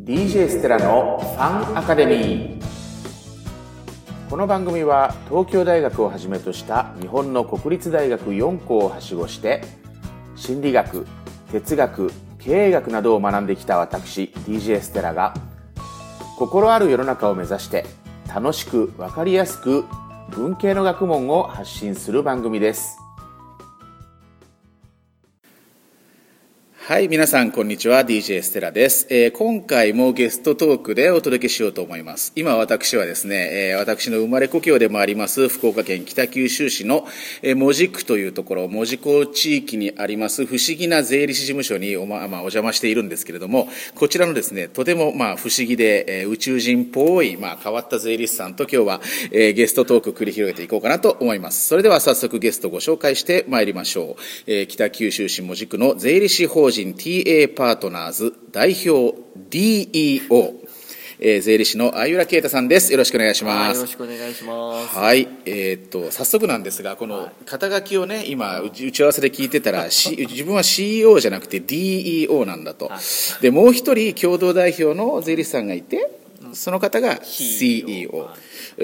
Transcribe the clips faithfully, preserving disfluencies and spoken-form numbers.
ディージェー ステラのファンアカデミー。この番組は東京大学をはじめとした日本の国立大学よん校をはしごして心理学、哲学、経営学などを学んできた私 ディージェー ステラが心ある世の中を目指して楽しく分かりやすく文系の学問を発信する番組です。はい、皆さんこんにちは。 ディージェー ステラです、えー、今回もゲストトークでお届けしようと思います。今私はですね、えー、私の生まれ故郷でもあります福岡県北九州市の、えー、門司区というところ、門司港地域にあります不思議な税理士事務所にお,、ままあ、お邪魔しているんですけれども、こちらのですねとてもまあ不思議で、えー、宇宙人っぽい、まあ、変わった税理士さんと今日は、えー、ゲストトーク繰り広げていこうかなと思います。それでは早速ゲストをご紹介してまいりましょう。えー、北九州市門司区の税理士法人ティーエー パートナーズ代表 ディーイーオー、えー、税理士の相浦啓太さんです。よろしくお願いします。 よろしくお願いします。 はい、えー、っと早速なんですが、この肩書きをね今打ち合わせで聞いてたら、C、自分は シーイーオー じゃなくて ディーイーオー なんだと、はい、でもう一人共同代表の税理士さんがいて、その方が シーイーオー、はい、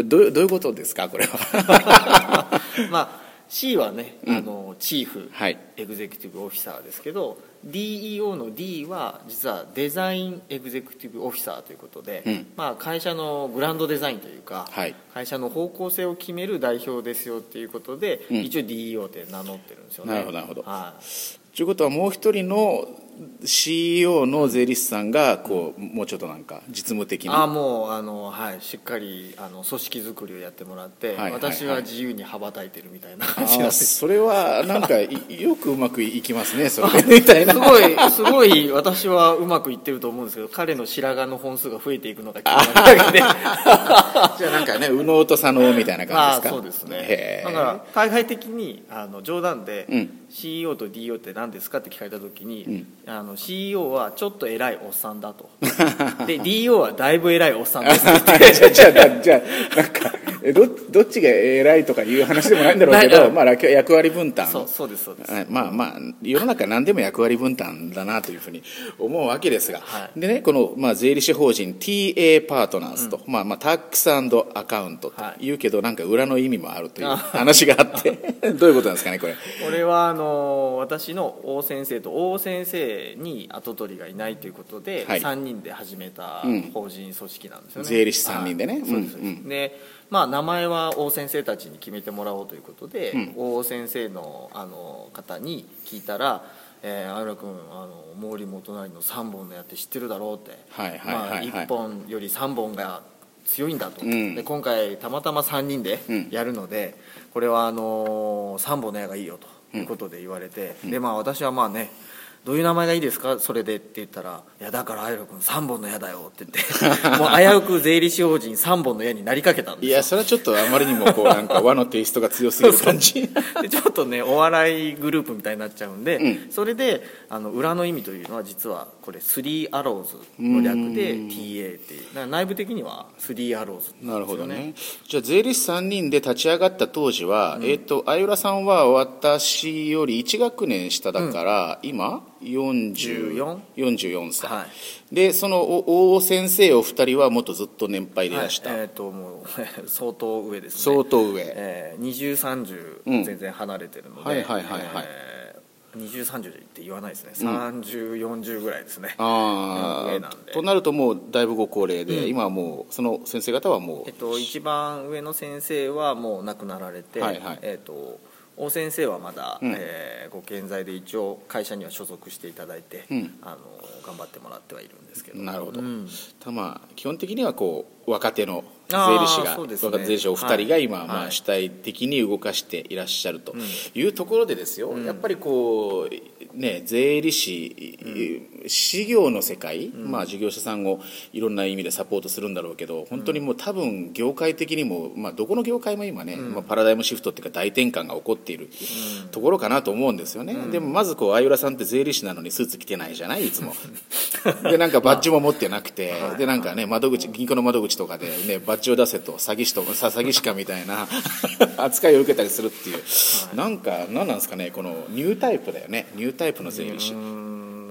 ど, どういうことですかこれは。 まあC はね、うん、あのチーフ、 はい、 エグゼクティブオフィサーですけど、 ディーイーオー の D は実はデザインエグゼクティブオフィサーということで、うん、まあ、会社のグランドデザインというか、はい、会社の方向性を決める代表ですよっていうことで、うん、一応 ディーイーオー って名乗ってるんですよね。 なるほどなるほど、 はい、 ということはもう一人の シーイーオー の税理士さんがこう、うん、もうちょっとなんか実務的にあもうあの、はい、しっかりあの組織作りをやってもらって、はいはいはい、私は自由に羽ばたいてるみたいな感じなんです。 それはなんかよくうまくいきますねそれみたいな。 すごいすごい私はうまくいってると思うんですけど、彼の白髪の本数が増えていくのが気になるだけでじゃあなんかね右脳と左脳みたいな感じですか。 あそうですね。だから海外的にあの冗談で、うん、シーイーオー と ディーイーオー って何ですかって聞かれた時に、うん、あの シーイーオー はちょっと偉いおっさんだとで ディーイーオー はだいぶ偉いおっさんですって言ってじゃあじゃあなんか ど, どっちが偉いとかいう話でもないんだろうけどまあ役割分担、 そうそうですそうです。 まあまあ世の中何でも役割分担だなというふうに思うわけですが、はい、でねこの、まあ、税理士法人 ティーエー パートナーズと、うんまあまあ、タックス&アカウントというけど、はい、なんか裏の意味もあるという話があってどういうことなんですかねこれ。 これはあの私の大先生と大先生に跡取りがいないということで、はい、さんにんで始めた法人組織なんですよね、うん、 税理士さんにんでね。 そうです、うんうん、でまあ、名前は大先生たちに決めてもらおうということで、うん、大先生 の, あの方に聞いたら「えー、相浦君あの毛利元就のさんぼんの矢って知ってるだろう」って、はいはいはいはい、まあ、いっぽんよりさんぼんが強いんだと、うん、で今回たまたまさんにんでやるので、うん、これはあのさんぼんの矢がいいよということで言われて、うん、でまあ私はまあねどういう名前がいいですかそれでって言ったら「いやだから相浦君さんぼんの矢だよ」って言ってもう危うく税理士法人さんぼんの矢になりかけたんですよ。 いやそれはちょっとあまりにもこうなんか和のテイストが強すぎる感じでちょっとねお笑いグループみたいになっちゃうんで、うん、それであの裏の意味というのは実はこれスリーアローズの略で ティーエー っていうだから内部的にはスリーアローズ、ね、 なるほどね。じゃあ税理士さんにんで立ち上がった当時は、うんえー、と相浦さんは私よりいち学年下だから、うん、今よんじゅうよん? よんじゅうよんさい、はい、でその大先生お二人はもっとずっと年配でいらした、 はいえー、ともう相当上ですね。 相当上、 えー、にじゅう、さんじゅう、うん、全然離れてるので、はいはいはいはい、えー、にじゅう、さんじゅうって言わないですね、うん、さんじゅう、よんじゅうぐらいですね。 あ、上なんでとなるともうだいぶご高齢で、うん、今はもうその先生方はもう、 えっと、一番上の先生はもう亡くなられて、はいはいえっと大先生はまだ、うんえー、ご健在で一応会社には所属していただいて、うん、あの頑張ってもらってはいるんですけど。 なるほど、うん、たまあ基本的にはこう若手の税理士が、ね、若手税理士お二人が今、はいまあ、主体的に動かしていらっしゃるというところでですよ、うん、やっぱりこうね、税理士、うん、事業の世界、うんまあ、事業者さんをいろんな意味でサポートするんだろうけど本当にもう多分業界的にも、まあ、どこの業界も今ね、うんまあ、パラダイムシフトっていうか大転換が起こっているところかなと思うんですよね、うん、でもまずこう相浦さんって税理士なのにスーツ着てないじゃないいつもでなんかバッジも持ってなくて、まあ、でなんかね窓口銀行の窓口とかで、ね、バッジを出せと詐欺師と詐欺師かみたいな扱いを受けたりするっていう、はい、なんか何なんですかねこのニュータイプだよねニュータイプの税理士。 、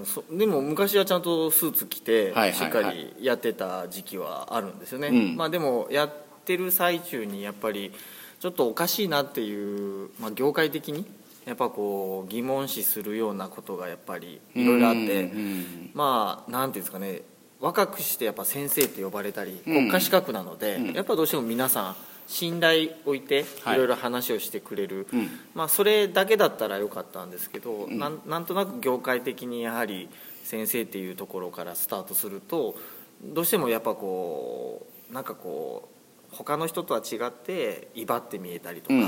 そでも昔はちゃんとスーツ着て、 はいはいはい、 しっかりやってた時期はあるんですよね、 うん、 まあ、でもやってる最中にやっぱりちょっとおかしいなっていう、まあ、業界的にやっぱこう疑問視するようなことがやっぱりいろいろあって、うん、まあなんていうんですかね、若くしてやっぱ先生って呼ばれたり国家資格なので、うん、やっぱどうしても皆さん信頼置いていろいろ話をしてくれる、はい、まあ、それだけだったらよかったんですけど、うん、なん、なんとなく業界的にやはり先生っていうところからスタートするとどうしてもやっぱこうなんかこう他の人とは違って威張って見えたりとか、うんうん、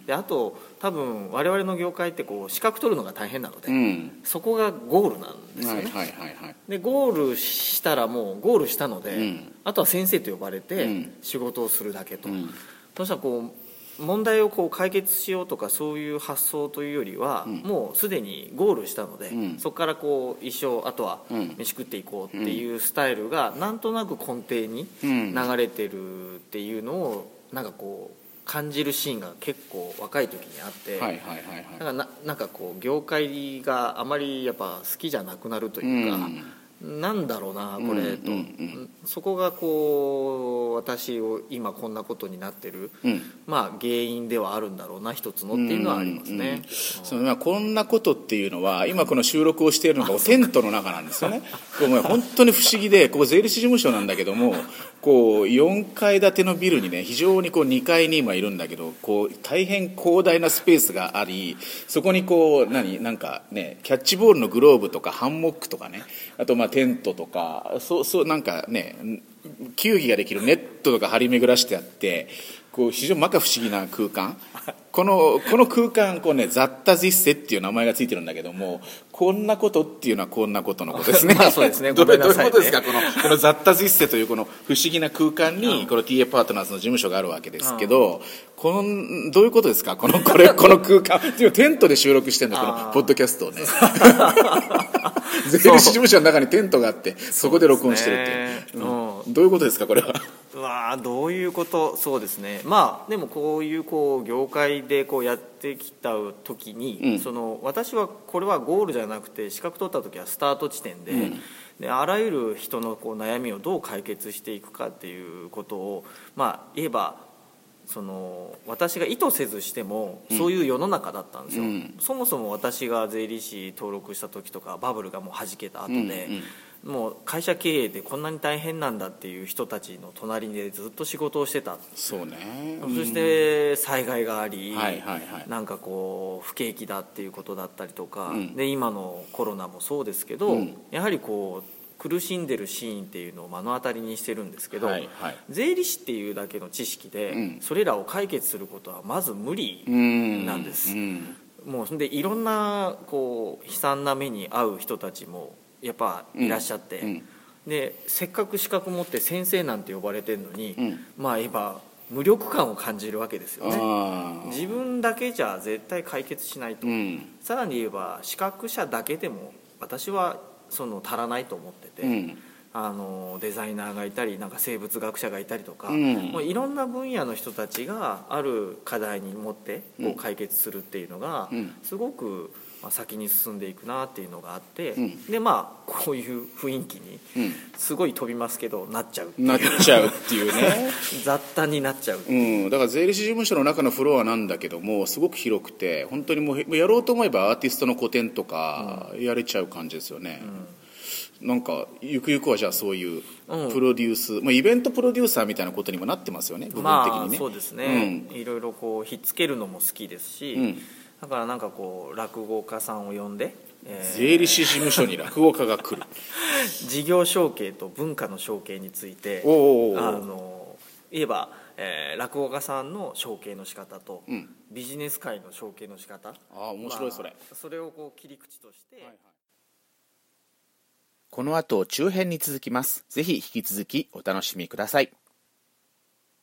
であと多分我々の業界ってこう資格取るのが大変なので、うん、そこがゴールなんですよね、はいはいはいはい、でゴールしたらもうゴールしたので、うん、あとは先生と呼ばれて仕事をするだけと、うん、そしたらこう問題をこう解決しようとかそういう発想というよりは、うん、もうすでにゴールしたので、うん、そこからこう一生あとは飯食っていこうっていうスタイルがなんとなく根底に流れてるっていうのをなんかこう感じるシーンが結構若い時にあって、はいはいはいはい、だから な, なんかこう業界があまりやっぱ好きじゃなくなるというか、うん、なんだろうなこれ、うん、と、うん、そこがこう私を今こんなことになってる、うん、まあ原因ではあるんだろうな一つのっていうのはありますね、うんうん、 そのまあこんなことっていうのは今この収録をしているのがテントの中なんですよねこう本当に不思議で、ここ税理士事務所なんだけどもこうよんかい建てのビルにね非常にこうにかいに今いるんだけどこう大変広大なスペースがあり、そこにこう何なんかねキャッチボールのグローブとかハンモックとかね、あとまあテントとかそうそうなんかね球技ができるネットとか張り巡らしてあってこう非常に摩訶不思議な空間このこの空間こうねザッタジッセっていう名前がついてるんだけども、こんなことっていうのはこんなことのことですねまあそうですね、ごめんなさいね。 どういうことですか、このこのザッタジッセというこの不思議な空間にこの ティーエー パートナーズの事務所があるわけですけど、このどういうことですか、このこれこの空間っていうテントで収録してるのこのポッドキャストをね税理士事務所の中にテントがあってそこで録音してるっていう、うん、どういうことですかこれは。 うわどういうこと。そうですね、まあでもこういうこう業界でこうやってきた時に、うん、その私はこれはゴールじゃなくて資格取った時はスタート地点で、うん、であらゆる人のこう悩みをどう解決していくかっていうことをまあ言えばその私が意図せずしてもそういう世の中だったんですよ、うん、そもそも私が税理士登録した時とかバブルがもう弾けた後で、うんうんもう会社経営でこんなに大変なんだっていう人たちの隣でずっと仕事をしてた。 そうね、 うん、そして災害があり、はいはいはい、なんかこう不景気だっていうことだったりとか、うん、で今のコロナもそうですけど、うん、やはりこう苦しんでるシーンっていうのを目の当たりにしてるんですけど、はいはい、税理士っていうだけの知識で、うん、それらを解決することはまず無理なんです、うんうん、もうでいろんなこう悲惨な目に遭う人たちもやっぱいらっしゃって、うん、でせっかく資格持って先生なんて呼ばれてるのに、うん、まあ言えば無力感を感じるわけですよね。自分だけじゃ絶対解決しないと、うん、さらに言えば資格者だけでも私はその足らないと思ってて、うん、あのデザイナーがいたりなんか生物学者がいたりとか、うん、もういろんな分野の人たちがある課題に持ってこう解決するっていうのがすごく先に進んでいくなっていうのがあって、うん、でまあこういう雰囲気にすごい飛びますけどなっちゃうっていう、 なっちゃうっていうね雑多になっちゃう、 うん、だから税理士事務所の中のフロアなんだけどもすごく広くて本当にもうやろうと思えばアーティストの個展とかやれちゃう感じですよね、うん、なんかゆくゆくはじゃあそういうプロデュース、うんまあ、イベントプロデューサーみたいなことにもなってますよね部分的にね、 まあ、そうですね、うん、いろいろこうひっつけるのも好きですし、うんだからなんかこう落語家さんを呼んで、 えー、税理士事務所に落語家が来る事業承継と文化の承継についておあの言えば、えー、落語家さんの承継の仕方と、うん、ビジネス界の承継の仕方あ面白いそれ、まあ、それをこう切り口として、はいはい、 この後中編に続きます。ぜひ引き続きお楽しみください。